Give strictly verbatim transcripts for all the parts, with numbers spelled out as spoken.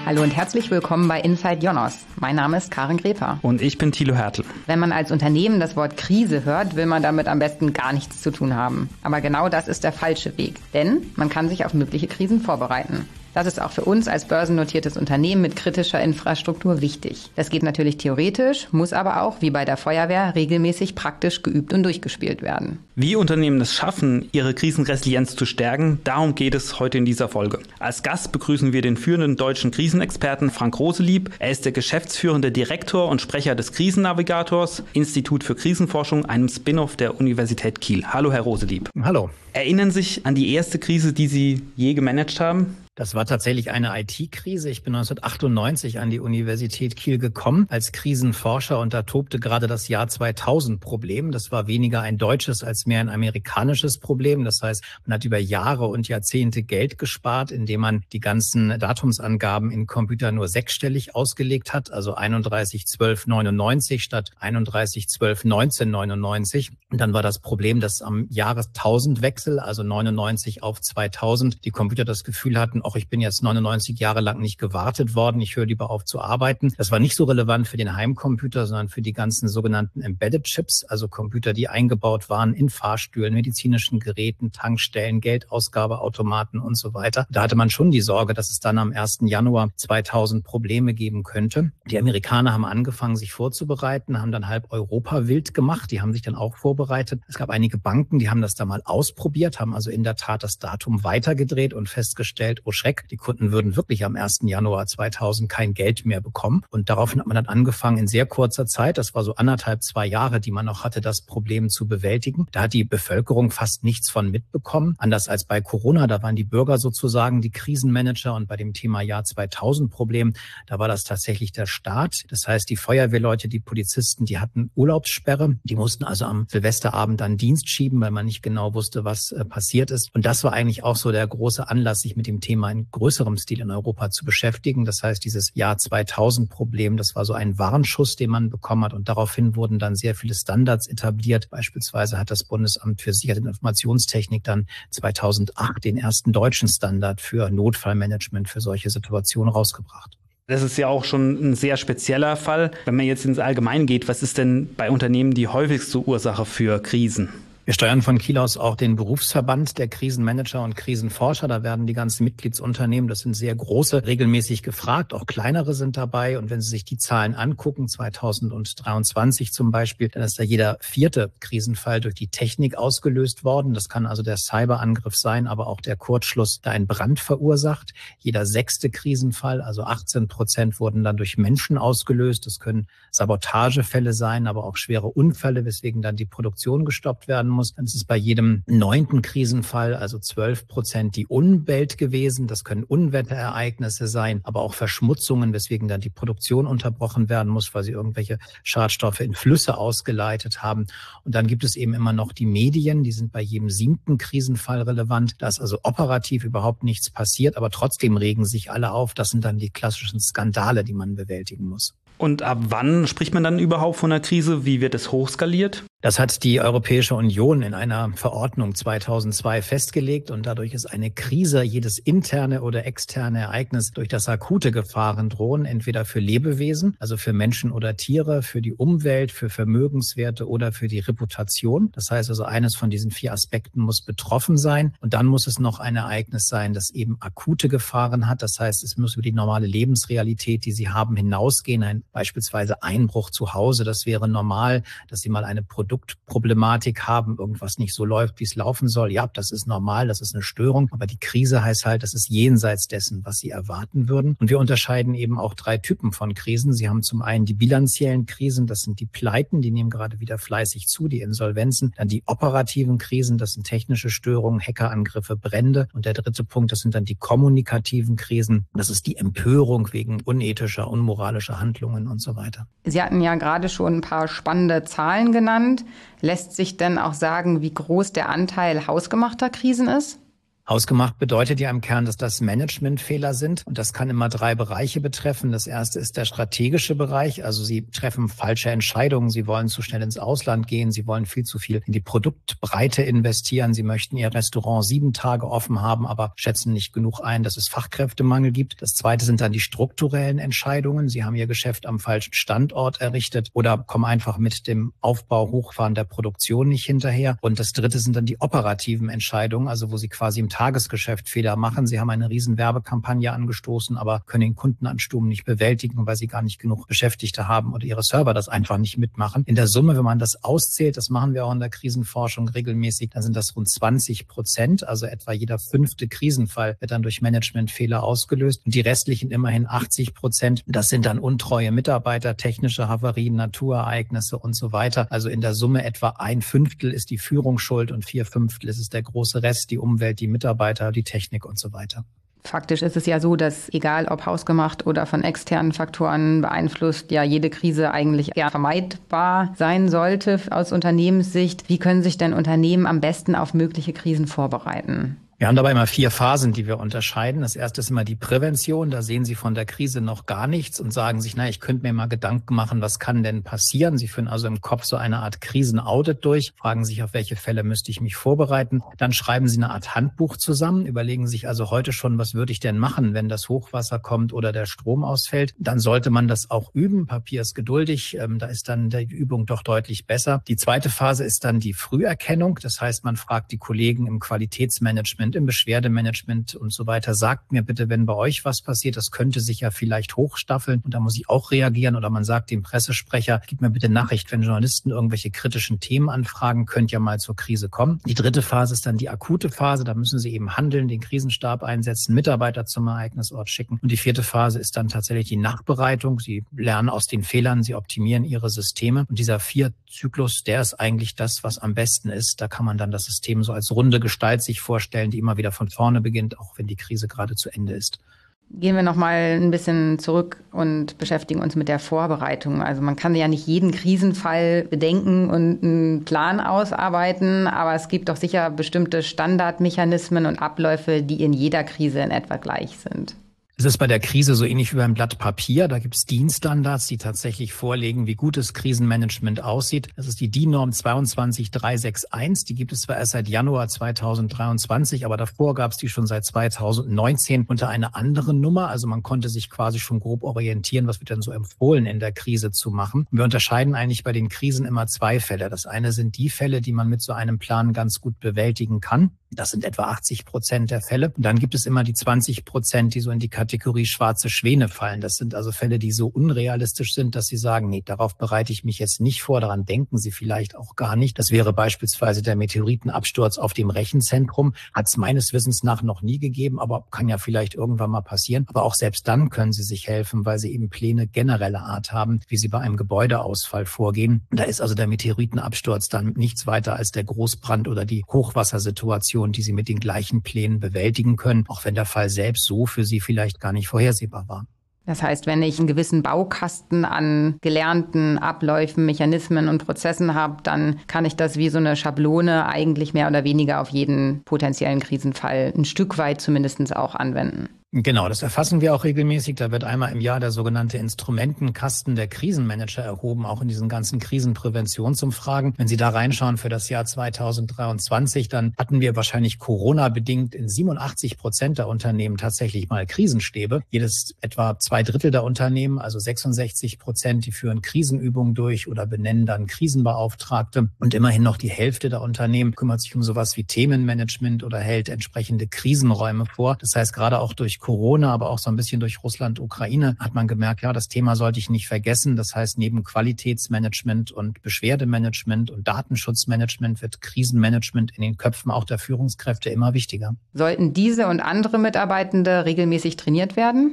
Hallo und herzlich willkommen bei Inside Jonas. Mein Name ist Karin Greper. Und ich bin Thilo Hertel. Wenn man als Unternehmen das Wort Krise hört, will man damit am besten gar nichts zu tun haben. Aber genau das ist der falsche Weg, denn man kann sich auf mögliche Krisen vorbereiten. Das ist auch für uns als börsennotiertes Unternehmen mit kritischer Infrastruktur wichtig. Das geht natürlich theoretisch, muss aber auch, wie bei der Feuerwehr, regelmäßig praktisch geübt und durchgespielt werden. Wie Unternehmen es schaffen, ihre Krisenresilienz zu stärken, darum geht es heute in dieser Folge. Als Gast begrüßen wir den führenden deutschen Krisenexperten Frank Roselieb. Er ist der geschäftsführende Direktor und Sprecher des Krisennavigators, Institut für Krisenforschung, einem Spin-off der Universität Kiel. Hallo, Herr Roselieb. Hallo. Erinnern Sie sich an die erste Krise, die Sie je gemanagt haben? Das war tatsächlich eine I T-Krise. Ich bin neunzehnhundertachtundneunzig an die Universität Kiel gekommen als Krisenforscher und da tobte gerade das Jahr zweitausend-Problem. Das war weniger ein deutsches als mehr ein amerikanisches Problem. Das heißt, man hat über Jahre und Jahrzehnte Geld gespart, indem man die ganzen Datumsangaben in Computern nur sechsstellig ausgelegt hat, also einunddreißig zwölf neunundneunzig statt einunddreißig zwölf neunzehnhundertneunundneunzig. Und dann war das Problem, dass am Jahrestausendwechsel, also neunundneunzig auf zweitausend, die Computer das Gefühl hatten, auch ich bin jetzt neunundneunzig Jahre lang nicht gewartet worden, ich höre lieber auf zu arbeiten. Das war nicht so relevant für den Heimcomputer, sondern für die ganzen sogenannten Embedded Chips, also Computer, die eingebaut waren in Fahrstühlen, medizinischen Geräten, Tankstellen, Geldausgabeautomaten und so weiter. Da hatte man schon die Sorge, dass es dann am ersten Januar zweitausend Probleme geben könnte. Die Amerikaner haben angefangen, sich vorzubereiten, haben dann halb Europa wild gemacht, die haben sich dann auch vorbereitet. Es gab einige Banken, die haben das da mal ausprobiert, haben also in der Tat das Datum weitergedreht und festgestellt, oh Schreck, die Kunden würden wirklich am ersten Januar zweitausend kein Geld mehr bekommen. Und daraufhin hat man dann angefangen, in sehr kurzer Zeit, das war so anderthalb, zwei Jahre, die man noch hatte, das Problem zu bewältigen. Da hat die Bevölkerung fast nichts von mitbekommen. Anders als bei Corona, da waren die Bürger sozusagen die Krisenmanager und bei dem Thema Jahr zweitausend Problem, da war das tatsächlich der Staat. Das heißt, die Feuerwehrleute, die Polizisten, die hatten Urlaubssperre. Die mussten also am Silvesterabend dann Dienst schieben, weil man nicht genau wusste, was äh, passiert ist. Und das war eigentlich auch so der große Anlass, sich mit dem Thema in größerem Stil in Europa zu beschäftigen. Das heißt, dieses Jahr zweitausend-Problem, das war so ein Warnschuss, den man bekommen hat. Und daraufhin wurden dann sehr viele Standards etabliert. Beispielsweise hat das Bundesamt für Sicherheit und Informationstechnik dann zweitausendacht den ersten deutschen Standard für Notfallmanagement für solche Situationen rausgebracht. Das ist ja auch schon ein sehr spezieller Fall. Wenn man jetzt ins Allgemeine geht, was ist denn bei Unternehmen die häufigste Ursache für Krisen? Wir steuern von Kiel aus auch den Berufsverband der Krisenmanager und Krisenforscher. Da werden die ganzen Mitgliedsunternehmen, das sind sehr große, regelmäßig gefragt. Auch kleinere sind dabei. Und wenn Sie sich die Zahlen angucken, zweitausenddreiundzwanzig zum Beispiel, dann ist da jeder vierte Krisenfall durch die Technik ausgelöst worden. Das kann also der Cyberangriff sein, aber auch der Kurzschluss, der einen Brand verursacht. Jeder sechste Krisenfall, also achtzehn Prozent, wurden dann durch Menschen ausgelöst. Das können Sabotagefälle sein, aber auch schwere Unfälle, weswegen dann die Produktion gestoppt werden muss. Dann ist es bei jedem neunten Krisenfall, also zwölf Prozent, die Umwelt gewesen. Das können Unwetterereignisse sein, aber auch Verschmutzungen, weswegen dann die Produktion unterbrochen werden muss, weil sie irgendwelche Schadstoffe in Flüsse ausgeleitet haben. Und dann gibt es eben immer noch die Medien, die sind bei jedem siebten Krisenfall relevant. Da ist also operativ überhaupt nichts passiert, aber trotzdem regen sich alle auf. Das sind dann die klassischen Skandale, die man bewältigen muss. Und ab wann spricht man dann überhaupt von einer Krise? Wie wird es hochskaliert? Das hat die Europäische Union in einer Verordnung zweitausendzwei festgelegt und dadurch ist eine Krise jedes interne oder externe Ereignis, durch das akute Gefahren drohen, entweder für Lebewesen, also für Menschen oder Tiere, für die Umwelt, für Vermögenswerte oder für die Reputation. Das heißt also, eines von diesen vier Aspekten muss betroffen sein und dann muss es noch ein Ereignis sein, das eben akute Gefahren hat. Das heißt, es muss über die normale Lebensrealität, die Sie haben, hinausgehen. Ein beispielsweise Einbruch zu Hause, das wäre normal, dass Sie mal eine Produktproblematik haben, irgendwas nicht so läuft, wie es laufen soll. Ja, das ist normal, das ist eine Störung. Aber die Krise heißt halt, das ist jenseits dessen, was Sie erwarten würden. Und wir unterscheiden eben auch drei Typen von Krisen. Sie haben zum einen die bilanziellen Krisen, das sind die Pleiten, die nehmen gerade wieder fleißig zu, die Insolvenzen. Dann die operativen Krisen, das sind technische Störungen, Hackerangriffe, Brände. Und der dritte Punkt, das sind dann die kommunikativen Krisen. Das ist die Empörung wegen unethischer, unmoralischer Handlungen und so weiter. Sie hatten ja gerade schon ein paar spannende Zahlen genannt. Lässt sich denn auch sagen, wie groß der Anteil hausgemachter Krisen ist? Hausgemacht bedeutet ja im Kern, dass das Managementfehler sind. Und das kann immer drei Bereiche betreffen. Das erste ist der strategische Bereich. Also Sie treffen falsche Entscheidungen. Sie wollen zu schnell ins Ausland gehen. Sie wollen viel zu viel in die Produktbreite investieren. Sie möchten Ihr Restaurant sieben Tage offen haben, aber schätzen nicht genug ein, dass es Fachkräftemangel gibt. Das zweite sind dann die strukturellen Entscheidungen. Sie haben Ihr Geschäft am falschen Standort errichtet oder kommen einfach mit dem Aufbau, Hochfahren der Produktion nicht hinterher. Und das dritte sind dann die operativen Entscheidungen, also wo Sie quasi im Tagesgeschäft Fehler machen. Sie haben eine riesen Werbekampagne angestoßen, aber können den Kundenansturm nicht bewältigen, weil Sie gar nicht genug Beschäftigte haben oder Ihre Server das einfach nicht mitmachen. In der Summe, wenn man das auszählt, das machen wir auch in der Krisenforschung regelmäßig, dann sind das rund zwanzig Prozent, also etwa jeder fünfte Krisenfall wird dann durch Managementfehler ausgelöst. Und die restlichen immerhin achtzig Prozent, das sind dann untreue Mitarbeiter, technische Havarien, Naturereignisse und so weiter. Also in der Summe etwa ein Fünftel ist die Führung schuld und vier Fünftel ist es der große Rest, die Umwelt, die Mitarbeiter, die Technik und so weiter. Faktisch ist es ja so, dass egal ob hausgemacht oder von externen Faktoren beeinflusst, ja jede Krise eigentlich eher vermeidbar sein sollte aus Unternehmenssicht. Wie können sich denn Unternehmen am besten auf mögliche Krisen vorbereiten? Wir haben dabei immer vier Phasen, die wir unterscheiden. Das erste ist immer die Prävention. Da sehen Sie von der Krise noch gar nichts und sagen sich, na, ich könnte mir mal Gedanken machen, was kann denn passieren? Sie führen also im Kopf so eine Art Krisenaudit durch, fragen sich, auf welche Fälle müsste ich mich vorbereiten. Dann schreiben Sie eine Art Handbuch zusammen, überlegen sich also heute schon, was würde ich denn machen, wenn das Hochwasser kommt oder der Strom ausfällt. Dann sollte man das auch üben. Papier ist geduldig. Da ist dann die Übung doch deutlich besser. Die zweite Phase ist dann die Früherkennung. Das heißt, man fragt die Kollegen im Qualitätsmanagement, im Beschwerdemanagement und so weiter. Sagt mir bitte, wenn bei euch was passiert, das könnte sich ja vielleicht hochstaffeln und da muss ich auch reagieren. Oder man sagt dem Pressesprecher, gib mir bitte Nachricht, wenn Journalisten irgendwelche kritischen Themen anfragen, könnt ja mal zur Krise kommen. Die dritte Phase ist dann die akute Phase. Da müssen Sie eben handeln, den Krisenstab einsetzen, Mitarbeiter zum Ereignisort schicken. Und die vierte Phase ist dann tatsächlich die Nachbereitung. Sie lernen aus den Fehlern, Sie optimieren Ihre Systeme. Und dieser Vier-Zyklus, der ist eigentlich das, was am besten ist. Da kann man dann das System so als runde Gestalt sich vorstellen, die immer wieder von vorne beginnt, auch wenn die Krise gerade zu Ende ist. Gehen wir noch mal ein bisschen zurück und beschäftigen uns mit der Vorbereitung. Also man kann ja nicht jeden Krisenfall bedenken und einen Plan ausarbeiten, aber es gibt doch sicher bestimmte Standardmechanismen und Abläufe, die in jeder Krise in etwa gleich sind. Es ist bei der Krise so ähnlich wie beim Blatt Papier. Da gibt es D I N-Standards, die tatsächlich vorlegen, wie gutes Krisenmanagement aussieht. Das ist die D I N-Norm zweiundzwanzig drei sechs eins. Die gibt es zwar erst seit Januar zweitausenddreiundzwanzig, aber davor gab es die schon seit zweitausendneunzehn unter einer anderen Nummer. Also man konnte sich quasi schon grob orientieren, was wird denn so empfohlen, in der Krise zu machen. Wir unterscheiden eigentlich bei den Krisen immer zwei Fälle. Das eine sind die Fälle, die man mit so einem Plan ganz gut bewältigen kann. Das sind etwa achtzig Prozent der Fälle. Und dann gibt es immer die zwanzig Prozent, die so in die Kategorie schwarze Schwäne fallen. Das sind also Fälle, die so unrealistisch sind, dass Sie sagen, nee, darauf bereite ich mich jetzt nicht vor, daran denken Sie vielleicht auch gar nicht. Das wäre beispielsweise der Meteoritenabsturz auf dem Rechenzentrum. Hat es meines Wissens nach noch nie gegeben, aber kann ja vielleicht irgendwann mal passieren. Aber auch selbst dann können Sie sich helfen, weil Sie eben Pläne genereller Art haben, wie Sie bei einem Gebäudeausfall vorgehen. Da ist also der Meteoritenabsturz dann nichts weiter als der Großbrand oder die Hochwassersituation, die Sie mit den gleichen Plänen bewältigen können, auch wenn der Fall selbst so für Sie vielleicht gar nicht vorhersehbar war. Das heißt, wenn ich einen gewissen Baukasten an gelernten Abläufen, Mechanismen und Prozessen habe, dann kann ich das wie so eine Schablone eigentlich mehr oder weniger auf jeden potenziellen Krisenfall ein Stück weit zumindest auch anwenden. Genau, das erfassen wir auch regelmäßig. Da wird einmal im Jahr der sogenannte Instrumentenkasten der Krisenmanager erhoben, auch in diesen ganzen Krisenpräventionsumfragen. Wenn Sie da reinschauen für das Jahr zweitausenddreiundzwanzig, dann hatten wir wahrscheinlich Corona-bedingt in siebenundachtzig Prozent der Unternehmen tatsächlich mal Krisenstäbe. Jedes etwa zwei Drittel der Unternehmen, also sechsundsechzig Prozent, die führen Krisenübungen durch oder benennen dann Krisenbeauftragte. Und immerhin noch die Hälfte der Unternehmen kümmert sich um sowas wie Themenmanagement oder hält entsprechende Krisenräume vor. Das heißt, gerade auch durch Corona, aber auch so ein bisschen durch Russland, Ukraine, hat man gemerkt, ja, das Thema sollte ich nicht vergessen. Das heißt, neben Qualitätsmanagement und Beschwerdemanagement und Datenschutzmanagement wird Krisenmanagement in den Köpfen auch der Führungskräfte immer wichtiger. Sollten diese und andere Mitarbeitende regelmäßig trainiert werden?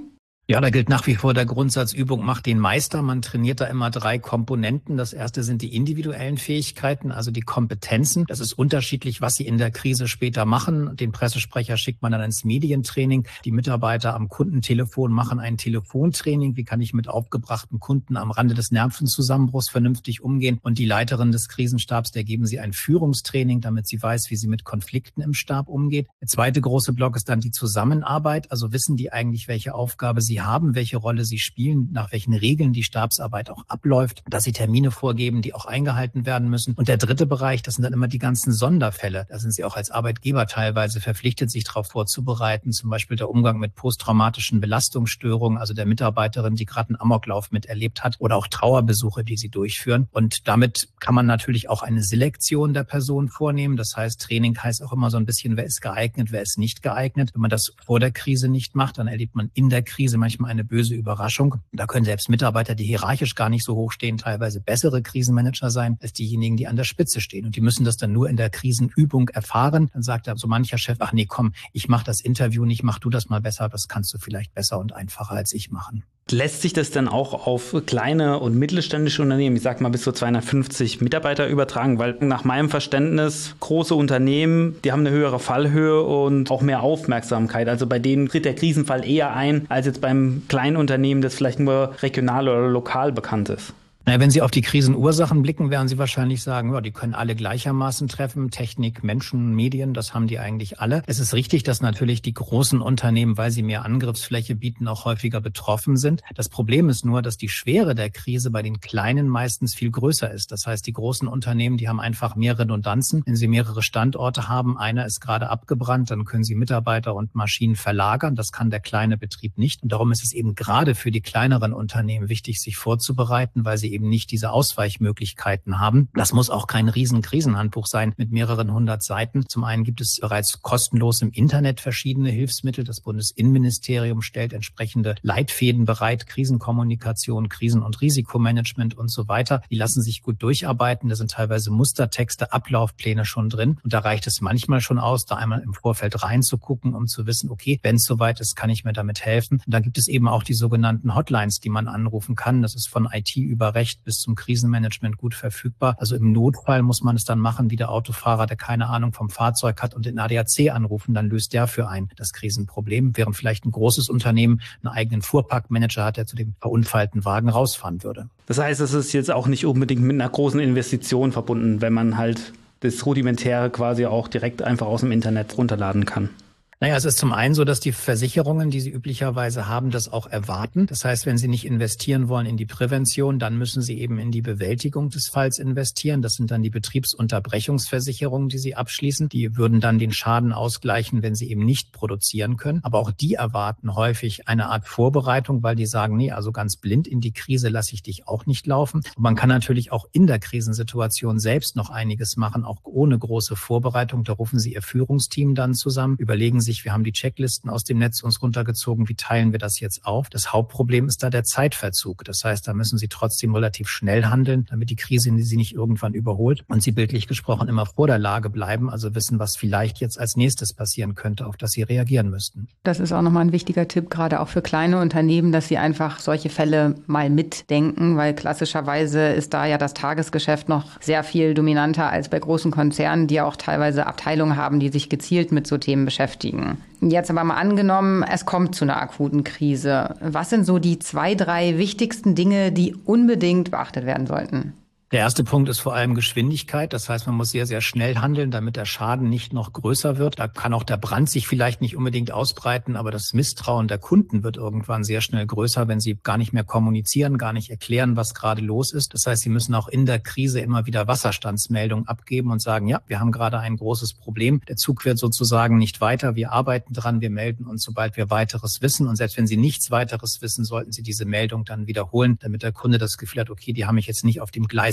Ja, da gilt nach wie vor der Grundsatz, Übung macht den Meister. Man trainiert da immer drei Komponenten. Das erste sind die individuellen Fähigkeiten, also die Kompetenzen. Das ist unterschiedlich, was sie in der Krise später machen. Den Pressesprecher schickt man dann ins Medientraining. Die Mitarbeiter am Kundentelefon machen ein Telefontraining. Wie kann ich mit aufgebrachten Kunden am Rande des Nervenzusammenbruchs vernünftig umgehen? Und die Leiterin des Krisenstabs, der geben sie ein Führungstraining, damit sie weiß, wie sie mit Konflikten im Stab umgeht. Der zweite große Block ist dann die Zusammenarbeit. Also wissen die eigentlich, welche Aufgabe sie haben, welche Rolle sie spielen, nach welchen Regeln die Stabsarbeit auch abläuft, dass sie Termine vorgeben, die auch eingehalten werden müssen. Und der dritte Bereich, das sind dann immer die ganzen Sonderfälle. Da sind sie auch als Arbeitgeber teilweise verpflichtet, sich darauf vorzubereiten. Zum Beispiel der Umgang mit posttraumatischen Belastungsstörungen, also der Mitarbeiterin, die gerade einen Amoklauf miterlebt hat, oder auch Trauerbesuche, die sie durchführen. Und damit kann man natürlich auch eine Selektion der Person vornehmen. Das heißt, Training heißt auch immer so ein bisschen, wer ist geeignet, wer ist nicht geeignet. Wenn man das vor der Krise nicht macht, dann erlebt man in der Krise manchmal eine böse Überraschung. Da können selbst Mitarbeiter, die hierarchisch gar nicht so hoch stehen, teilweise bessere Krisenmanager sein als diejenigen, die an der Spitze stehen. Und die müssen das dann nur in der Krisenübung erfahren. Dann sagt da so mancher Chef, ach nee, komm, ich mach das Interview nicht, mach du das mal besser, das kannst du vielleicht besser und einfacher als ich machen. Lässt sich das dann auch auf kleine und mittelständische Unternehmen, ich sag mal bis zu zweihundertfünfzig Mitarbeiter übertragen? Weil nach meinem Verständnis, große Unternehmen, die haben eine höhere Fallhöhe und auch mehr Aufmerksamkeit. Also bei denen tritt der Krisenfall eher ein, als jetzt beim kleinen Unternehmen, das vielleicht nur regional oder lokal bekannt ist. Naja, wenn Sie auf die Krisenursachen blicken, werden Sie wahrscheinlich sagen, ja, die können alle gleichermaßen treffen. Technik, Menschen, Medien, das haben die eigentlich alle. Es ist richtig, dass natürlich die großen Unternehmen, weil sie mehr Angriffsfläche bieten, auch häufiger betroffen sind. Das Problem ist nur, dass die Schwere der Krise bei den Kleinen meistens viel größer ist. Das heißt, die großen Unternehmen, die haben einfach mehr Redundanzen. Wenn sie mehrere Standorte haben, einer ist gerade abgebrannt, dann können sie Mitarbeiter und Maschinen verlagern. Das kann der kleine Betrieb nicht. Und darum ist es eben gerade für die kleineren Unternehmen wichtig, sich vorzubereiten, weil sie eben nicht diese Ausweichmöglichkeiten haben. Das muss auch kein riesen Krisenhandbuch sein mit mehreren hundert Seiten. Zum einen gibt es bereits kostenlos im Internet verschiedene Hilfsmittel. Das Bundesinnenministerium stellt entsprechende Leitfäden bereit, Krisenkommunikation, Krisen- und Risikomanagement und so weiter. Die lassen sich gut durcharbeiten. Da sind teilweise Mustertexte, Ablaufpläne schon drin. Und da reicht es manchmal schon aus, da einmal im Vorfeld reinzugucken, um zu wissen, okay, wenn es soweit ist, kann ich mir damit helfen. Und dann gibt es eben auch die sogenannten Hotlines, die man anrufen kann. Das ist von I T über Recht bis zum Krisenmanagement gut verfügbar. Also im Notfall muss man es dann machen, wie der Autofahrer, der keine Ahnung vom Fahrzeug hat und den A D A C anrufen, dann löst der für einen das Krisenproblem, während vielleicht ein großes Unternehmen einen eigenen Fuhrparkmanager hat, der zu dem verunfallten Wagen rausfahren würde. Das heißt, es ist jetzt auch nicht unbedingt mit einer großen Investition verbunden, wenn man halt das Rudimentäre quasi auch direkt einfach aus dem Internet runterladen kann. Naja, es ist zum einen so, dass die Versicherungen, die sie üblicherweise haben, das auch erwarten. Das heißt, wenn sie nicht investieren wollen in die Prävention, dann müssen sie eben in die Bewältigung des Falls investieren. Das sind dann die Betriebsunterbrechungsversicherungen, die sie abschließen. Die würden dann den Schaden ausgleichen, wenn sie eben nicht produzieren können. Aber auch die erwarten häufig eine Art Vorbereitung, weil die sagen, nee, also ganz blind in die Krise lasse ich dich auch nicht laufen. Und man kann natürlich auch in der Krisensituation selbst noch einiges machen, auch ohne große Vorbereitung. Da rufen sie ihr Führungsteam dann zusammen, überlegen sich, wir haben die Checklisten aus dem Netz uns runtergezogen, wie teilen wir das jetzt auf? Das Hauptproblem ist da der Zeitverzug. Das heißt, da müssen sie trotzdem relativ schnell handeln, damit die Krise sie nicht irgendwann überholt und sie bildlich gesprochen immer vor der Lage bleiben, also wissen, was vielleicht jetzt als nächstes passieren könnte, auf das sie reagieren müssten. Das ist auch nochmal ein wichtiger Tipp, gerade auch für kleine Unternehmen, dass sie einfach solche Fälle mal mitdenken, weil klassischerweise ist da ja das Tagesgeschäft noch sehr viel dominanter als bei großen Konzernen, die ja auch teilweise Abteilungen haben, die sich gezielt mit so Themen beschäftigen. Jetzt aber mal angenommen, es kommt zu einer akuten Krise. Was sind so die zwei, drei wichtigsten Dinge, die unbedingt beachtet werden sollten? Der erste Punkt ist vor allem Geschwindigkeit. Das heißt, man muss sehr, sehr schnell handeln, damit der Schaden nicht noch größer wird. Da kann auch der Brand sich vielleicht nicht unbedingt ausbreiten, aber das Misstrauen der Kunden wird irgendwann sehr schnell größer, wenn sie gar nicht mehr kommunizieren, gar nicht erklären, was gerade los ist. Das heißt, sie müssen auch in der Krise immer wieder Wasserstandsmeldungen abgeben und sagen, ja, wir haben gerade ein großes Problem. Der Zug wird sozusagen nicht weiter. Wir arbeiten dran, wir melden uns, sobald wir weiteres wissen. Und selbst wenn sie nichts weiteres wissen, sollten sie diese Meldung dann wiederholen, damit der Kunde das Gefühl hat, okay, die haben mich jetzt nicht auf dem Gleis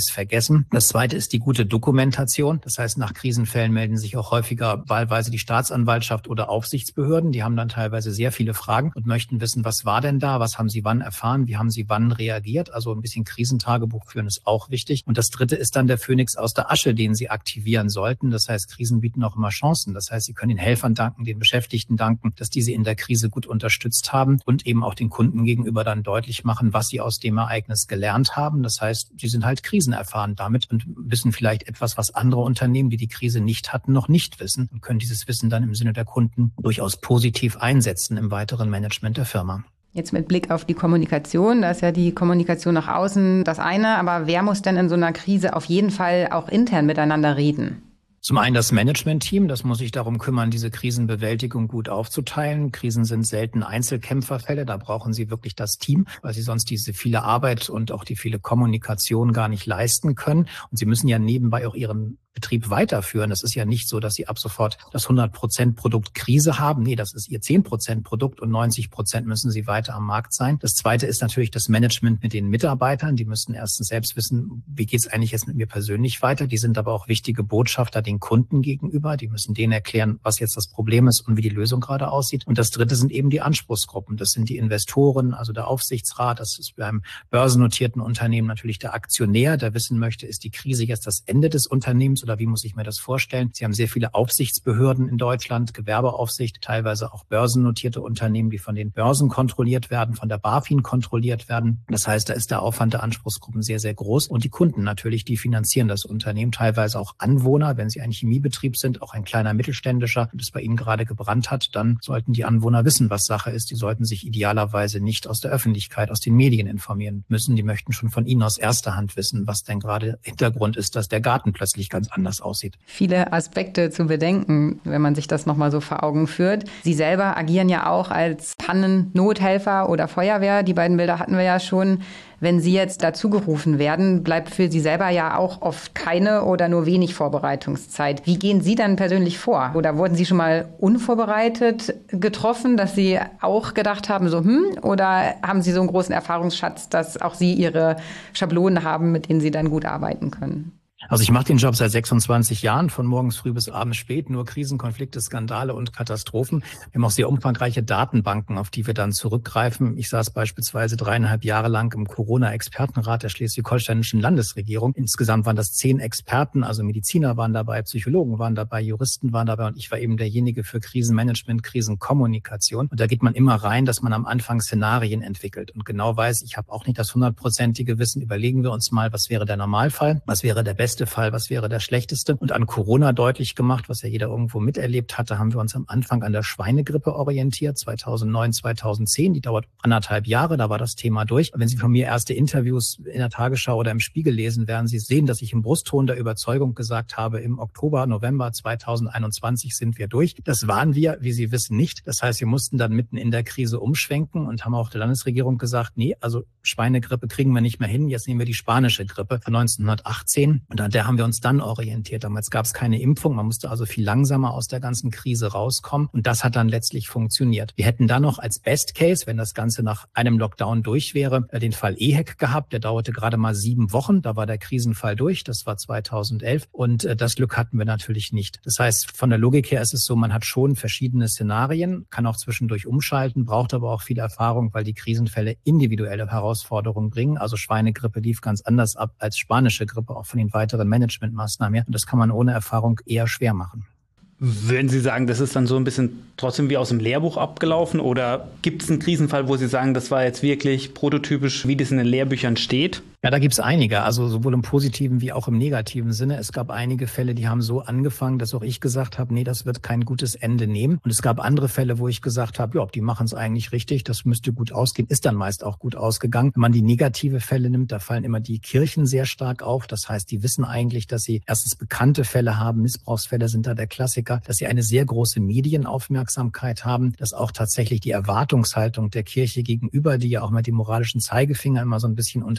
nichts vergessen. Das zweite ist die gute Dokumentation. Das heißt, nach Krisenfällen melden sich auch häufiger wahlweise die Staatsanwaltschaft oder Aufsichtsbehörden. Die haben dann teilweise sehr viele Fragen und möchten wissen, was war denn da? Was haben sie wann erfahren? Wie haben sie wann reagiert? Also ein bisschen Krisentagebuch führen ist auch wichtig. Und das dritte ist dann der Phönix aus der Asche, den sie aktivieren sollten. Das heißt, Krisen bieten auch immer Chancen. Das heißt, sie können den Helfern danken, den Beschäftigten danken, dass die sie in der Krise gut unterstützt haben und eben auch den Kunden gegenüber dann deutlich machen, was sie aus dem Ereignis gelernt haben. Das heißt, sie sind halt krisenerfahren damit und wissen vielleicht etwas, was andere Unternehmen, die die Krise nicht hatten, noch nicht wissen und können dieses Wissen dann im Sinne der Kunden durchaus positiv einsetzen im weiteren Management der Firma. Jetzt mit Blick auf die Kommunikation, da ist ja die Kommunikation nach außen das eine, aber wer muss denn in so einer Krise auf jeden Fall auch intern miteinander reden? Zum einen das Management-Team, das muss sich darum kümmern, diese Krisenbewältigung gut aufzuteilen. Krisen sind selten Einzelkämpferfälle, da brauchen sie wirklich das Team, weil sie sonst diese viele Arbeit und auch die viele Kommunikation gar nicht leisten können. Und sie müssen ja nebenbei auch ihren Betrieb weiterführen. Das ist ja nicht so, dass sie ab sofort das hundert Prozent Produkt Krise haben. Nee, das ist ihr zehn Prozent Produkt und neunzig Prozent müssen sie weiter am Markt sein. Das zweite ist natürlich das Management mit den Mitarbeitern. Die müssen erstens selbst wissen, wie geht's eigentlich jetzt mit mir persönlich weiter. Die sind aber auch wichtige Botschafter den Kunden gegenüber. Die müssen denen erklären, was jetzt das Problem ist und wie die Lösung gerade aussieht. Und das dritte sind eben die Anspruchsgruppen. Das sind die Investoren, also der Aufsichtsrat. Das ist beim börsennotierten Unternehmen natürlich der Aktionär, der wissen möchte, ist die Krise jetzt das Ende des Unternehmens oder wie muss ich mir das vorstellen? Sie haben sehr viele Aufsichtsbehörden in Deutschland, Gewerbeaufsicht, teilweise auch börsennotierte Unternehmen, die von den Börsen kontrolliert werden, von der BaFin kontrolliert werden. Das heißt, da ist der Aufwand der Anspruchsgruppen sehr, sehr groß. Und die Kunden natürlich, die finanzieren das Unternehmen, teilweise auch Anwohner. Wenn sie ein Chemiebetrieb sind, auch ein kleiner mittelständischer und es bei ihnen gerade gebrannt hat, dann sollten die Anwohner wissen, was Sache ist. Die sollten sich idealerweise nicht aus der Öffentlichkeit, aus den Medien informieren müssen. Die möchten schon von ihnen aus erster Hand wissen, was denn gerade Hintergrund ist, dass der Garten plötzlich ganz anders aussieht. Viele Aspekte zu bedenken, wenn man sich das nochmal so vor Augen führt. Sie selber agieren ja auch als Pannennothelfer oder Feuerwehr. Die beiden Bilder hatten wir ja schon. Wenn Sie jetzt dazugerufen werden, bleibt für Sie selber ja auch oft keine oder nur wenig Vorbereitungszeit. Wie gehen Sie dann persönlich vor? Oder wurden Sie schon mal unvorbereitet getroffen, dass Sie auch gedacht haben, so hm? Oder haben Sie so einen großen Erfahrungsschatz, dass auch Sie Ihre Schablonen haben, mit denen Sie dann gut arbeiten können? Also ich mache den Job seit sechsundzwanzig Jahren, von morgens früh bis abends spät, nur Krisen, Konflikte, Skandale und Katastrophen. Wir haben auch sehr umfangreiche Datenbanken, auf die wir dann zurückgreifen. Ich saß beispielsweise dreieinhalb Jahre lang im Corona-Expertenrat der schleswig-holsteinischen Landesregierung. Insgesamt waren das zehn Experten, also Mediziner waren dabei, Psychologen waren dabei, Juristen waren dabei und ich war eben derjenige für Krisenmanagement, Krisenkommunikation. Und da geht man immer rein, dass man am Anfang Szenarien entwickelt und genau weiß, ich habe auch nicht das hundertprozentige Wissen. Überlegen wir uns mal, was wäre der Normalfall, was wäre der beste Fall, was wäre der schlechteste? Und an Corona deutlich gemacht, was ja jeder irgendwo miterlebt hatte, haben wir uns am Anfang an der Schweinegrippe orientiert, zweitausendneun, zweitausendzehn. Die dauert anderthalb Jahre, da war das Thema durch. Wenn Sie von mir erste Interviews in der Tagesschau oder im Spiegel lesen, werden Sie sehen, dass ich im Brustton der Überzeugung gesagt habe, im Oktober, November zweitausendeinundzwanzig sind wir durch. Das waren wir, wie Sie wissen, nicht. Das heißt, wir mussten dann mitten in der Krise umschwenken und haben auch der Landesregierung gesagt, nee, also Schweinegrippe kriegen wir nicht mehr hin. Jetzt nehmen wir die spanische Grippe von neunzehnhundertachtzehn. Und an der haben wir uns dann orientiert. Damals gab es keine Impfung. Man musste also viel langsamer aus der ganzen Krise rauskommen. Und das hat dann letztlich funktioniert. Wir hätten dann noch als Best Case, wenn das Ganze nach einem Lockdown durch wäre, den Fall E H E C gehabt. Der dauerte gerade mal sieben Wochen. Da war der Krisenfall durch. Das war zweitausendelf. Und das Glück hatten wir natürlich nicht. Das heißt, von der Logik her ist es so, man hat schon verschiedene Szenarien, kann auch zwischendurch umschalten, braucht aber auch viel Erfahrung, weil die Krisenfälle individuelle Herausforderungen bringen. Also Schweinegrippe lief ganz anders ab als spanische Grippe, auch von den weiteren Managementmaßnahmen her. Und das kann man ohne Erfahrung eher schwer machen. Würden Sie sagen, das ist dann so ein bisschen trotzdem wie aus dem Lehrbuch abgelaufen? Oder gibt es einen Krisenfall, wo Sie sagen, das war jetzt wirklich prototypisch, wie das in den Lehrbüchern steht? Ja, da gibt's einige, also sowohl im positiven wie auch im negativen Sinne. Es gab einige Fälle, die haben so angefangen, dass auch ich gesagt habe, nee, das wird kein gutes Ende nehmen. Und es gab andere Fälle, wo ich gesagt habe, ja, die machen es eigentlich richtig, das müsste gut ausgehen. Ist dann meist auch gut ausgegangen. Wenn man die negative Fälle nimmt, da fallen immer die Kirchen sehr stark auf. Das heißt, die wissen eigentlich, dass sie erstens bekannte Fälle haben, Missbrauchsfälle sind da der Klassiker, dass sie eine sehr große Medienaufmerksamkeit haben, dass auch tatsächlich die Erwartungshaltung der Kirche gegenüber, die ja auch mit dem moralischen Zeigefinger immer so ein bisschen unterwegs ist,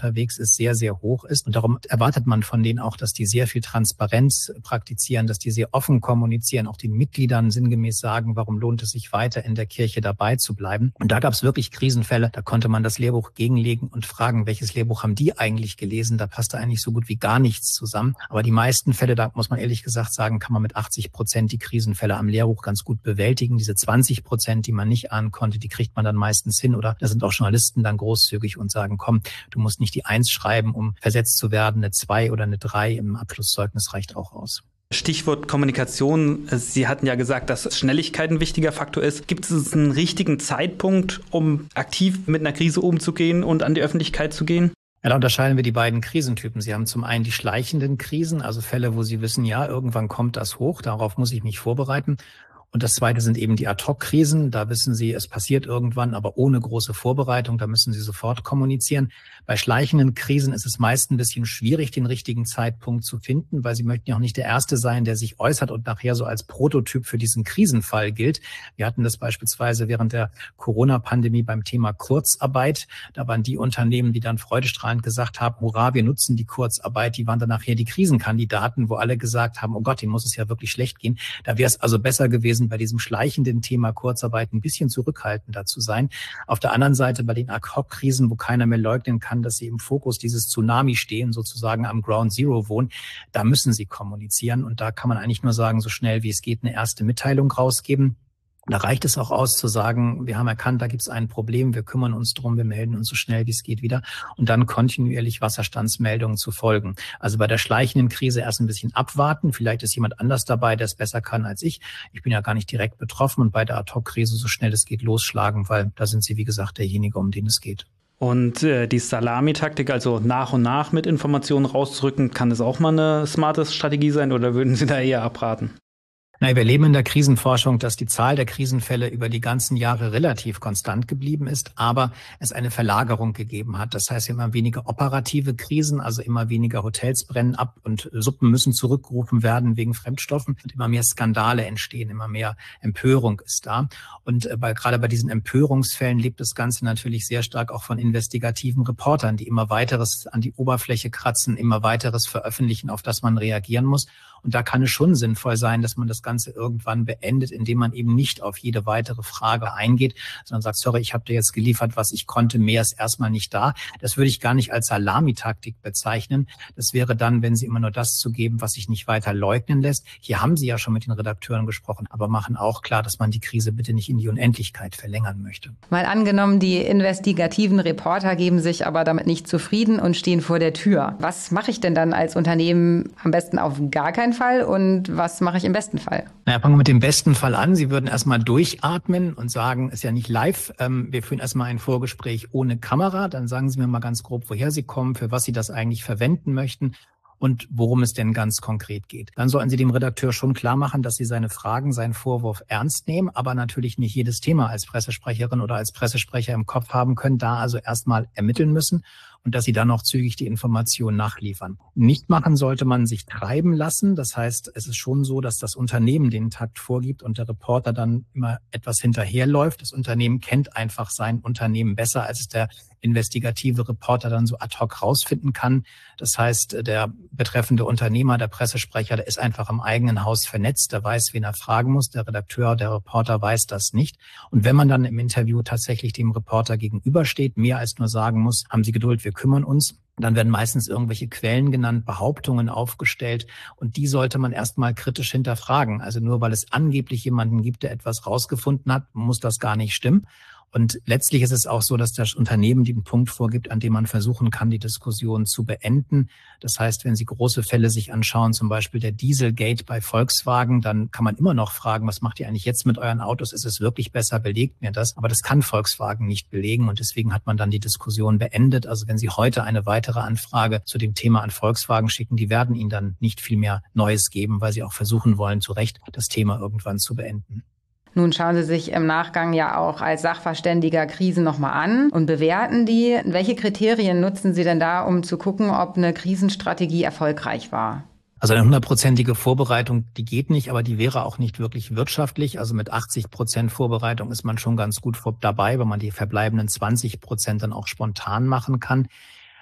das sehr, sehr hoch ist. Und darum erwartet man von denen auch, dass die sehr viel Transparenz praktizieren, dass die sehr offen kommunizieren, auch den Mitgliedern sinngemäß sagen, warum lohnt es sich weiter in der Kirche dabei zu bleiben. Und da gab es wirklich Krisenfälle, da konnte man das Lehrbuch gegenlegen und fragen, welches Lehrbuch haben die eigentlich gelesen? Da passte eigentlich so gut wie gar nichts zusammen. Aber die meisten Fälle, da muss man ehrlich gesagt sagen, kann man mit achtzig Prozent die Krisenfälle am Lehrbuch ganz gut bewältigen. Diese zwanzig Prozent, die man nicht ahnen konnte, die kriegt man dann meistens hin. Oder da sind auch Journalisten dann großzügig und sagen, komm, du musst nicht die Eins schreiben, um versetzt zu werden. Eine Zwei oder eine Drei im Abschlusszeugnis reicht auch aus. Stichwort Kommunikation. Sie hatten ja gesagt, dass Schnelligkeit ein wichtiger Faktor ist. Gibt es einen richtigen Zeitpunkt, um aktiv mit einer Krise umzugehen und an die Öffentlichkeit zu gehen? Ja, da unterscheiden wir die beiden Krisentypen. Sie haben zum einen die schleichenden Krisen, also Fälle, wo Sie wissen, ja, irgendwann kommt das hoch, darauf muss ich mich vorbereiten. Und das zweite sind eben die Ad-Hoc-Krisen. Da wissen Sie, es passiert irgendwann, aber ohne große Vorbereitung. Da müssen Sie sofort kommunizieren. Bei schleichenden Krisen ist es meist ein bisschen schwierig, den richtigen Zeitpunkt zu finden, weil Sie möchten ja auch nicht der Erste sein, der sich äußert und nachher so als Prototyp für diesen Krisenfall gilt. Wir hatten das beispielsweise während der Corona-Pandemie beim Thema Kurzarbeit. Da waren die Unternehmen, die dann freudestrahlend gesagt haben, hurra, wir nutzen die Kurzarbeit. Die waren dann nachher die Krisenkandidaten, wo alle gesagt haben, oh Gott, denen muss es ja wirklich schlecht gehen. Da wäre es also besser gewesen, bei diesem schleichenden Thema Kurzarbeit ein bisschen zurückhaltender zu sein. Auf der anderen Seite bei den Ad-Hoc-Krisen, wo keiner mehr leugnen kann, dass sie im Fokus dieses Tsunami stehen, sozusagen am Ground Zero wohnen, da müssen sie kommunizieren. Und da kann man eigentlich nur sagen, so schnell wie es geht, eine erste Mitteilung rausgeben. Da reicht es auch aus zu sagen, wir haben erkannt, da gibt es ein Problem, wir kümmern uns drum, wir melden uns so schnell wie es geht wieder und dann kontinuierlich Wasserstandsmeldungen zu folgen. Also bei der schleichenden Krise erst ein bisschen abwarten, vielleicht ist jemand anders dabei, der es besser kann als ich. Ich bin ja gar nicht direkt betroffen und bei der Ad-Hoc-Krise so schnell es geht losschlagen, weil da sind Sie, wie gesagt, derjenige, um den es geht. Und äh, die Salami-Taktik, also nach und nach mit Informationen rauszurücken, kann das auch mal eine smarte Strategie sein oder würden Sie da eher abraten? Na, wir erleben in der Krisenforschung, dass die Zahl der Krisenfälle über die ganzen Jahre relativ konstant geblieben ist, aber es eine Verlagerung gegeben hat. Das heißt, immer weniger operative Krisen, also immer weniger Hotels brennen ab und Suppen müssen zurückgerufen werden wegen Fremdstoffen und immer mehr Skandale entstehen, immer mehr Empörung ist da. Und äh, bei, gerade bei diesen Empörungsfällen lebt das Ganze natürlich sehr stark auch von investigativen Reportern, die immer weiteres an die Oberfläche kratzen, immer weiteres veröffentlichen, auf das man reagieren muss. Und da kann es schon sinnvoll sein, dass man das Ganze irgendwann beendet, indem man eben nicht auf jede weitere Frage eingeht, sondern sagt, sorry, ich habe dir jetzt geliefert, was ich konnte, mehr ist erstmal nicht da. Das würde ich gar nicht als Salamitaktik bezeichnen. Das wäre dann, wenn Sie immer nur das zugeben, was sich nicht weiter leugnen lässt. Hier haben Sie ja schon mit den Redakteuren gesprochen, aber machen auch klar, dass man die Krise bitte nicht in die Unendlichkeit verlängern möchte. Mal angenommen, die investigativen Reporter geben sich aber damit nicht zufrieden und stehen vor der Tür. Was mache ich denn dann als Unternehmen am besten auf gar keinen Fall und was mache ich im besten Fall? Naja, fangen wir mit dem besten Fall an. Sie würden erstmal durchatmen und sagen, ist ja nicht live. Ähm, wir führen erstmal ein Vorgespräch ohne Kamera. Dann sagen Sie mir mal ganz grob, woher Sie kommen, für was Sie das eigentlich verwenden möchten und worum es denn ganz konkret geht. Dann sollten Sie dem Redakteur schon klar machen, dass Sie seine Fragen, seinen Vorwurf ernst nehmen, aber natürlich nicht jedes Thema als Pressesprecherin oder als Pressesprecher im Kopf haben können, da also erstmal ermitteln müssen und dass Sie dann noch zügig die Informationen nachliefern. Nicht machen sollte man sich treiben lassen. Das heißt, es ist schon so, dass das Unternehmen den Takt vorgibt und der Reporter dann immer etwas hinterherläuft. Das Unternehmen kennt einfach sein Unternehmen besser, als es der investigative Reporter dann so ad hoc rausfinden kann. Das heißt, der betreffende Unternehmer, der Pressesprecher, der ist einfach im eigenen Haus vernetzt, der weiß, wen er fragen muss. Der Redakteur, der Reporter weiß das nicht. Und wenn man dann im Interview tatsächlich dem Reporter gegenübersteht, mehr als nur sagen muss, haben Sie Geduld, wir kümmern uns, dann werden meistens irgendwelche Quellen genannt, Behauptungen aufgestellt und die sollte man erstmal kritisch hinterfragen. Also nur weil es angeblich jemanden gibt, der etwas rausgefunden hat, muss das gar nicht stimmen. Und letztlich ist es auch so, dass das Unternehmen den Punkt vorgibt, an dem man versuchen kann, die Diskussion zu beenden. Das heißt, wenn Sie große Fälle sich anschauen, zum Beispiel der Dieselgate bei Volkswagen, dann kann man immer noch fragen, was macht ihr eigentlich jetzt mit euren Autos? Ist es wirklich besser? Belegt mir das? Aber das kann Volkswagen nicht belegen und deswegen hat man dann die Diskussion beendet. Also wenn Sie heute eine weitere Anfrage zu dem Thema an Volkswagen schicken, die werden Ihnen dann nicht viel mehr Neues geben, weil Sie auch versuchen wollen, zu Recht das Thema irgendwann zu beenden. Nun schauen Sie sich im Nachgang ja auch als Sachverständiger Krisen nochmal an und bewerten die. Welche Kriterien nutzen Sie denn da, um zu gucken, ob eine Krisenstrategie erfolgreich war? Also eine hundertprozentige Vorbereitung, die geht nicht, aber die wäre auch nicht wirklich wirtschaftlich. Also mit achtzig Prozent Vorbereitung ist man schon ganz gut dabei, weil man die verbleibenden zwanzig Prozent dann auch spontan machen kann.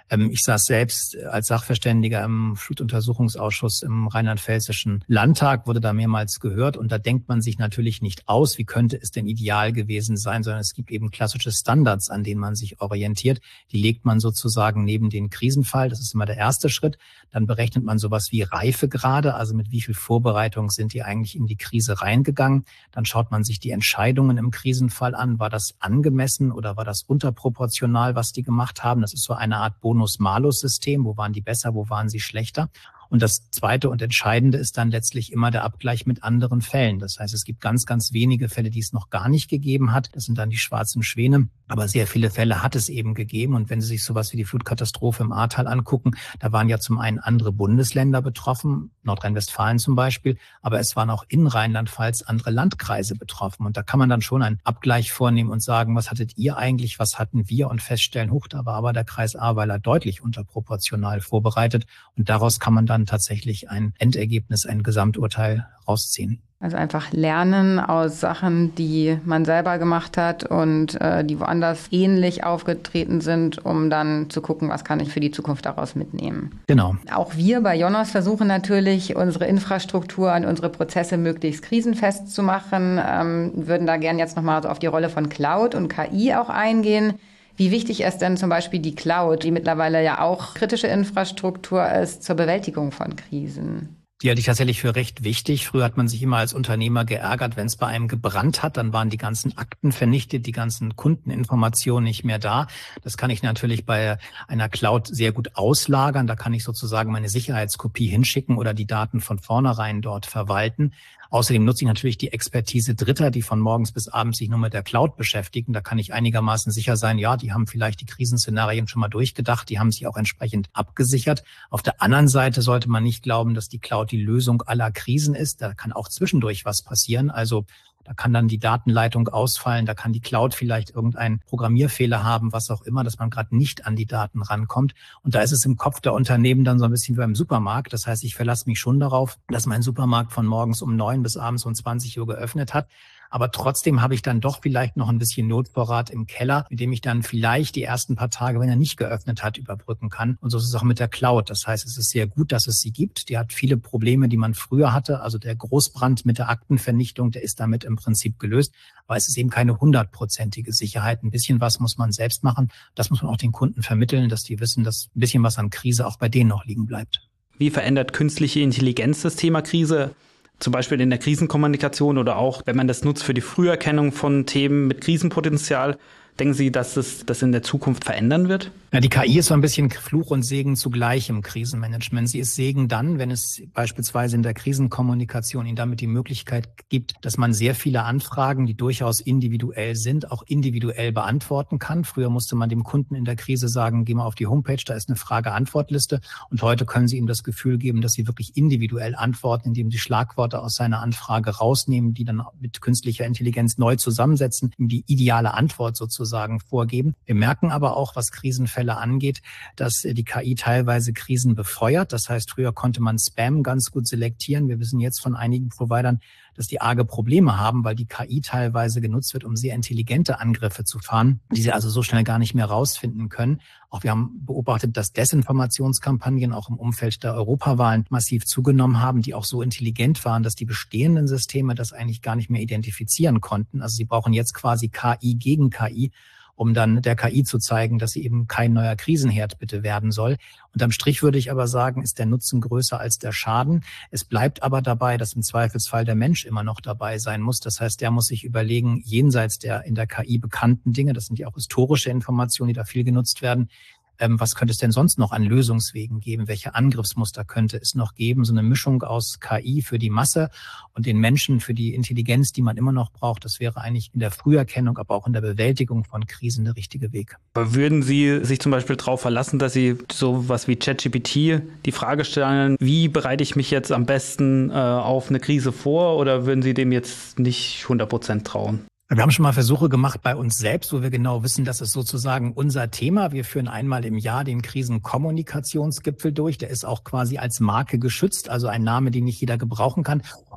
Ich saß selbst als Sachverständiger im Flutuntersuchungsausschuss im rheinland-pfälzischen Landtag, wurde da mehrmals gehört. Und da denkt man sich natürlich nicht aus, wie könnte es denn ideal gewesen sein, sondern es gibt eben klassische Standards, an denen man sich orientiert. Die legt man sozusagen neben den Krisenfall. Das ist immer der erste Schritt. Dann berechnet man sowas wie Reifegrade, also mit wie viel Vorbereitung sind die eigentlich in die Krise reingegangen. Dann schaut man sich die Entscheidungen im Krisenfall an. War das angemessen oder war das unterproportional, was die gemacht haben? Das ist so eine Art Bonus-Malus-System. Wo waren die besser, wo waren sie schlechter? Und das Zweite und Entscheidende ist dann letztlich immer der Abgleich mit anderen Fällen. Das heißt, es gibt ganz, ganz wenige Fälle, die es noch gar nicht gegeben hat. Das sind dann die schwarzen Schwäne. Aber sehr viele Fälle hat es eben gegeben. Und wenn Sie sich sowas wie die Flutkatastrophe im Ahrtal angucken, da waren ja zum einen andere Bundesländer betroffen, Nordrhein-Westfalen zum Beispiel, aber es waren auch in Rheinland-Pfalz andere Landkreise betroffen. Und da kann man dann schon einen Abgleich vornehmen und sagen, was hattet ihr eigentlich, was hatten wir? Und feststellen, huch, da war aber der Kreis Ahrweiler deutlich unterproportional vorbereitet. Und daraus kann man dann tatsächlich ein Endergebnis, ein Gesamturteil rausziehen. Also einfach lernen aus Sachen, die man selber gemacht hat und äh, die woanders ähnlich aufgetreten sind, um dann zu gucken, was kann ich für die Zukunft daraus mitnehmen. Genau. Auch wir bei Jonas versuchen natürlich, unsere Infrastruktur und unsere Prozesse möglichst krisenfest zu machen, ähm, würden da gern jetzt nochmal so auf die Rolle von Cloud und K I auch eingehen. Wie wichtig ist denn zum Beispiel die Cloud, die mittlerweile ja auch kritische Infrastruktur ist, zur Bewältigung von Krisen? Die halte ich tatsächlich für recht wichtig. Früher hat man sich immer als Unternehmer geärgert, wenn es bei einem gebrannt hat, dann waren die ganzen Akten vernichtet, die ganzen Kundeninformationen nicht mehr da. Das kann ich natürlich bei einer Cloud sehr gut auslagern. Da kann ich sozusagen meine Sicherheitskopie hinschicken oder die Daten von vornherein dort verwalten. Außerdem nutze ich natürlich die Expertise Dritter, die von morgens bis abends sich nur mit der Cloud beschäftigen. Da kann ich einigermaßen sicher sein, ja, die haben vielleicht die Krisenszenarien schon mal durchgedacht, die haben sich auch entsprechend abgesichert. Auf der anderen Seite sollte man nicht glauben, dass die Cloud die Lösung aller Krisen ist. Da kann auch zwischendurch was passieren. Also da kann dann die Datenleitung ausfallen, da kann die Cloud vielleicht irgendeinen Programmierfehler haben, was auch immer, dass man gerade nicht an die Daten rankommt. Und da ist es im Kopf der Unternehmen dann so ein bisschen wie beim Supermarkt. Das heißt, ich verlasse mich schon darauf, dass mein Supermarkt von morgens um neun bis abends um zwanzig Uhr geöffnet hat. Aber trotzdem habe ich dann doch vielleicht noch ein bisschen Notvorrat im Keller, mit dem ich dann vielleicht die ersten paar Tage, wenn er nicht geöffnet hat, überbrücken kann. Und so ist es auch mit der Cloud. Das heißt, es ist sehr gut, dass es sie gibt. Die hat viele Probleme, die man früher hatte. Also der Großbrand mit der Aktenvernichtung, der ist damit im Prinzip gelöst. Aber es ist eben keine hundertprozentige Sicherheit. Ein bisschen was muss man selbst machen. Das muss man auch den Kunden vermitteln, dass die wissen, dass ein bisschen was an Krise auch bei denen noch liegen bleibt. Wie verändert künstliche Intelligenz das Thema Krise? Zum Beispiel in der Krisenkommunikation oder auch, wenn man das nutzt für die Früherkennung von Themen mit Krisenpotenzial. Denken Sie, dass das, das in der Zukunft verändern wird? Ja, die K I ist so ein bisschen Fluch und Segen zugleich im Krisenmanagement. Sie ist Segen dann, wenn es beispielsweise in der Krisenkommunikation Ihnen damit die Möglichkeit gibt, dass man sehr viele Anfragen, die durchaus individuell sind, auch individuell beantworten kann. Früher musste man dem Kunden in der Krise sagen, geh mal auf die Homepage, da ist eine Frage-Antwort-Liste. Und heute können Sie ihm das Gefühl geben, dass Sie wirklich individuell antworten, indem Sie Schlagworte aus seiner Anfrage rausnehmen, die dann mit künstlicher Intelligenz neu zusammensetzen, ihm die ideale Antwort sozusagen sagen, vorgeben. Wir merken aber auch, was Krisenfälle angeht, dass die K I teilweise Krisen befeuert. Das heißt, früher konnte man Spam ganz gut selektieren. Wir wissen jetzt von einigen Providern, dass die arge Probleme haben, weil die K I teilweise genutzt wird, um sehr intelligente Angriffe zu fahren, die sie also so schnell gar nicht mehr rausfinden können. Auch wir haben beobachtet, dass Desinformationskampagnen auch im Umfeld der Europawahlen massiv zugenommen haben, die auch so intelligent waren, dass die bestehenden Systeme das eigentlich gar nicht mehr identifizieren konnten. Also sie brauchen jetzt quasi K I gegen K I, um dann der K I zu zeigen, dass sie eben kein neuer Krisenherd bitte werden soll. Unterm Strich würde ich aber sagen, ist der Nutzen größer als der Schaden. Es bleibt aber dabei, dass im Zweifelsfall der Mensch immer noch dabei sein muss. Das heißt, der muss sich überlegen, jenseits der in der K I bekannten Dinge, das sind ja auch historische Informationen, die da viel genutzt werden, was könnte es denn sonst noch an Lösungswegen geben? Welche Angriffsmuster könnte es noch geben? So eine Mischung aus K I für die Masse und den Menschen für die Intelligenz, die man immer noch braucht. Das wäre eigentlich in der Früherkennung, aber auch in der Bewältigung von Krisen der richtige Weg. Aber würden Sie sich zum Beispiel darauf verlassen, dass Sie sowas wie ChatGPT die Frage stellen, wie bereite ich mich jetzt am besten äh, auf eine Krise vor? Oder würden Sie dem jetzt nicht hundert Prozent trauen? Wir haben schon mal Versuche gemacht bei uns selbst, wo wir genau wissen, das ist sozusagen unser Thema. Wir führen einmal im Jahr den Krisenkommunikationsgipfel durch. Der ist auch quasi als Marke geschützt, also ein Name, den nicht jeder gebrauchen kann.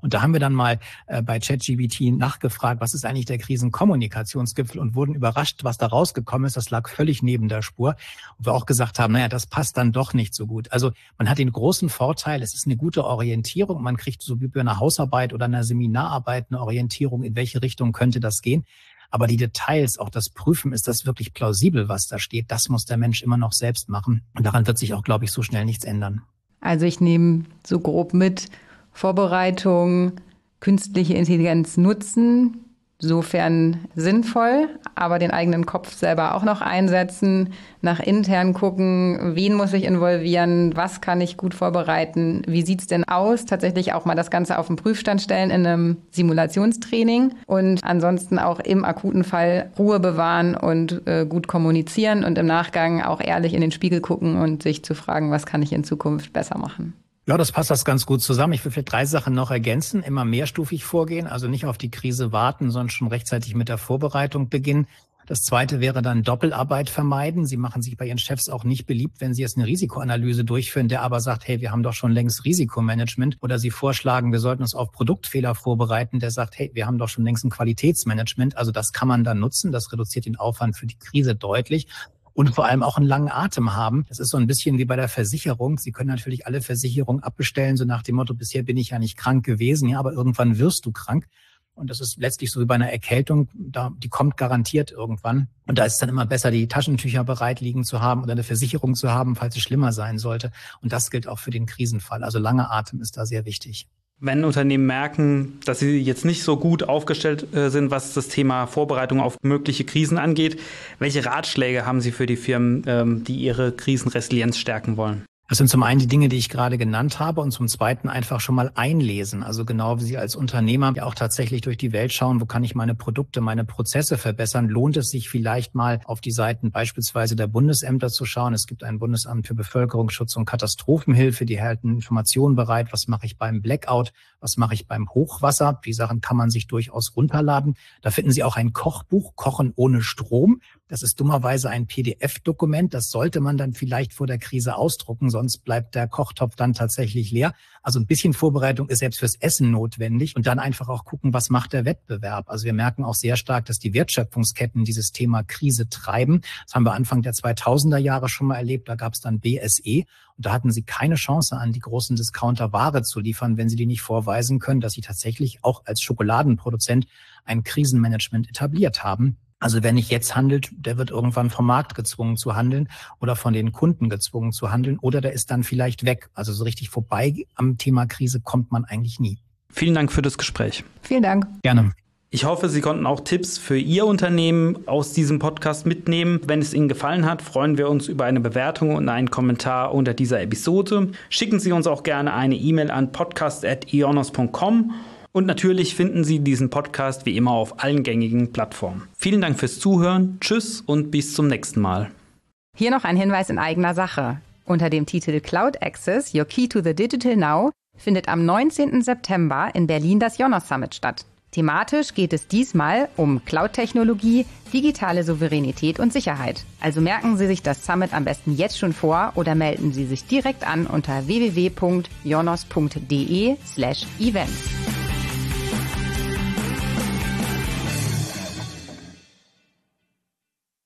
Und da haben wir dann mal äh, bei ChatGPT nachgefragt, was ist eigentlich der Krisenkommunikationsgipfel, und wurden überrascht, was da rausgekommen ist. Das lag völlig neben der Spur. Und wir auch gesagt haben, naja, das passt dann doch nicht so gut. Also man hat den großen Vorteil, es ist eine gute Orientierung. Man kriegt so wie bei einer Hausarbeit oder einer Seminararbeit eine Orientierung, in welche Richtung könnte das gehen. Aber die Details, auch das Prüfen, ist das wirklich plausibel, was da steht, das muss der Mensch immer noch selbst machen. Und daran wird sich auch, glaube ich, so schnell nichts ändern. Also ich nehme so grob mit, Vorbereitung, künstliche Intelligenz nutzen, sofern sinnvoll, aber den eigenen Kopf selber auch noch einsetzen, nach intern gucken, wen muss ich involvieren, was kann ich gut vorbereiten, wie sieht's denn aus, tatsächlich auch mal das Ganze auf den Prüfstand stellen in einem Simulationstraining und ansonsten auch im akuten Fall Ruhe bewahren und äh, gut kommunizieren und im Nachgang auch ehrlich in den Spiegel gucken und sich zu fragen, was kann ich in Zukunft besser machen. Ja, das passt das ganz gut zusammen. Ich will vielleicht drei Sachen noch ergänzen. Immer mehrstufig vorgehen, also nicht auf die Krise warten, sondern schon rechtzeitig mit der Vorbereitung beginnen. Das zweite wäre dann Doppelarbeit vermeiden. Sie machen sich bei Ihren Chefs auch nicht beliebt, wenn Sie jetzt eine Risikoanalyse durchführen, der aber sagt, hey, wir haben doch schon längst Risikomanagement. Oder Sie vorschlagen, wir sollten uns auf Produktfehler vorbereiten, der sagt, hey, wir haben doch schon längst ein Qualitätsmanagement. Also das kann man dann nutzen. Das reduziert den Aufwand für die Krise deutlich. Und vor allem auch einen langen Atem haben. Das ist so ein bisschen wie bei der Versicherung. Sie können natürlich alle Versicherungen abbestellen, so nach dem Motto, bisher bin ich ja nicht krank gewesen, ja, aber irgendwann wirst du krank. Und das ist letztlich so wie bei einer Erkältung, da, die kommt garantiert irgendwann. Und da ist es dann immer besser, die Taschentücher bereit liegen zu haben oder eine Versicherung zu haben, falls es schlimmer sein sollte. Und das gilt auch für den Krisenfall. Also langer Atem ist da sehr wichtig. Wenn Unternehmen merken, dass sie jetzt nicht so gut aufgestellt äh, sind, was das Thema Vorbereitung auf mögliche Krisen angeht, welche Ratschläge haben Sie für die Firmen, ähm, die ihre Krisenresilienz stärken wollen? Das sind zum einen die Dinge, die ich gerade genannt habe, und zum zweiten einfach schon mal einlesen. Also genau wie Sie als Unternehmer ja auch tatsächlich durch die Welt schauen, wo kann ich meine Produkte, meine Prozesse verbessern, lohnt es sich vielleicht mal auf die Seiten beispielsweise der Bundesämter zu schauen. Es gibt ein Bundesamt für Bevölkerungsschutz und Katastrophenhilfe, die halten Informationen bereit. Was mache ich beim Blackout? Was mache ich beim Hochwasser? Die Sachen kann man sich durchaus runterladen. Da finden Sie auch ein Kochbuch, Kochen ohne Strom. Das ist dummerweise ein P D F-Dokument. Das sollte man dann vielleicht vor der Krise ausdrucken, sonst bleibt der Kochtopf dann tatsächlich leer. Also ein bisschen Vorbereitung ist selbst fürs Essen notwendig. Und dann einfach auch gucken, was macht der Wettbewerb. Also wir merken auch sehr stark, dass die Wertschöpfungsketten dieses Thema Krise treiben. Das haben wir Anfang der zweitausender Jahre schon mal erlebt. Da gab es dann B S E. Und da hatten sie keine Chance, an die großen Discounter Ware zu liefern, wenn sie die nicht vorweisen können, dass sie tatsächlich auch als Schokoladenproduzent ein Krisenmanagement etabliert haben. Also wer nicht jetzt handelt, der wird irgendwann vom Markt gezwungen zu handeln oder von den Kunden gezwungen zu handeln oder der ist dann vielleicht weg. Also so richtig vorbei am Thema Krise kommt man eigentlich nie. Vielen Dank für das Gespräch. Vielen Dank. Gerne. Ich hoffe, Sie konnten auch Tipps für Ihr Unternehmen aus diesem Podcast mitnehmen. Wenn es Ihnen gefallen hat, freuen wir uns über eine Bewertung und einen Kommentar unter dieser Episode. Schicken Sie uns auch gerne eine E-Mail an podcast at ionos punkt com. Und natürlich finden Sie diesen Podcast wie immer auf allen gängigen Plattformen. Vielen Dank fürs Zuhören, tschüss und bis zum nächsten Mal. Hier noch ein Hinweis in eigener Sache. Unter dem Titel Cloud Access, Your Key to the Digital Now, findet am neunzehnten September in Berlin das Ionos Summit statt. Thematisch geht es diesmal um Cloud-Technologie, digitale Souveränität und Sicherheit. Also merken Sie sich das Summit am besten jetzt schon vor oder melden Sie sich direkt an unter w w w punkt ionos punkt d e slash events.